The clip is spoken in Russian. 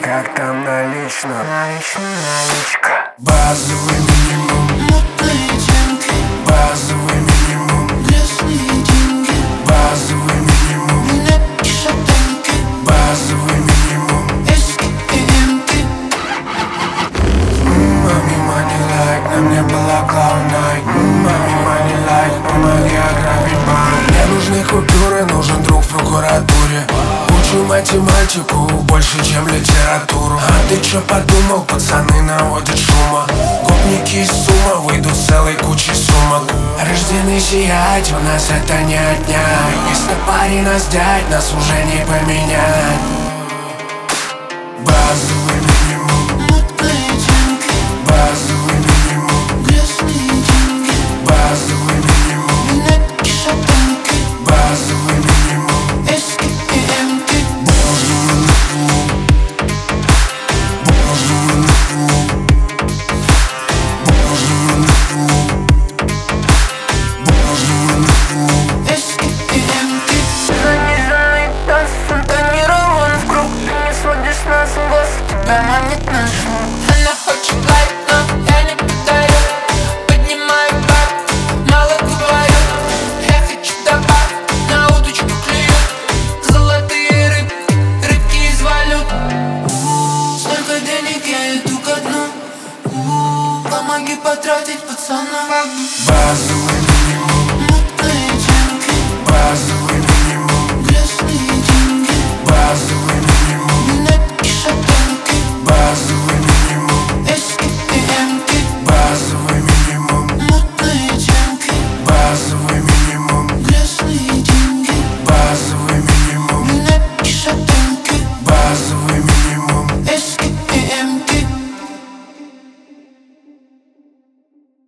Как там налично? Наличка. Базовый минимум. Мутные деньги, Базовый минимум. грязные деньги, Базовый минимум. нет шатенки, Базовый минимум. эски и эмки. Мами money like, на мне была Cloud9. Мами money like, помоги ограбить банк. Мне нужны купюры, нужен друг в прокуратуре. Учу математику больше, чем литературу. А ты чё подумал, пацаны наводят шума. Гопники из сумма выйдут целой кучей сумок. Рождены сиять, у нас это не отнять. Если парень нас дядь, нас уже не поменять. Базовый минимум. Мутные деньги, Базовый минимум. грязные деньги, Базовый минимум. нет шатенки, Базовый минимум. эски и эмки. Базовый минимум. Базовый минимум. Базовый минимум. Базовый минимум. Эски и эмки. Заниженный таз, фонтанирован в круг. Ты не сводишь нас с глаз, тебя манит наш звук. Она хочет лайк, но я не подарю. Поднимаю бар, мало говорю. Я хочу добавь, на удочку клюют золотые рыбки из валют. Столько денег, я иду ко дну. Помоги потратить, пацана. Базовый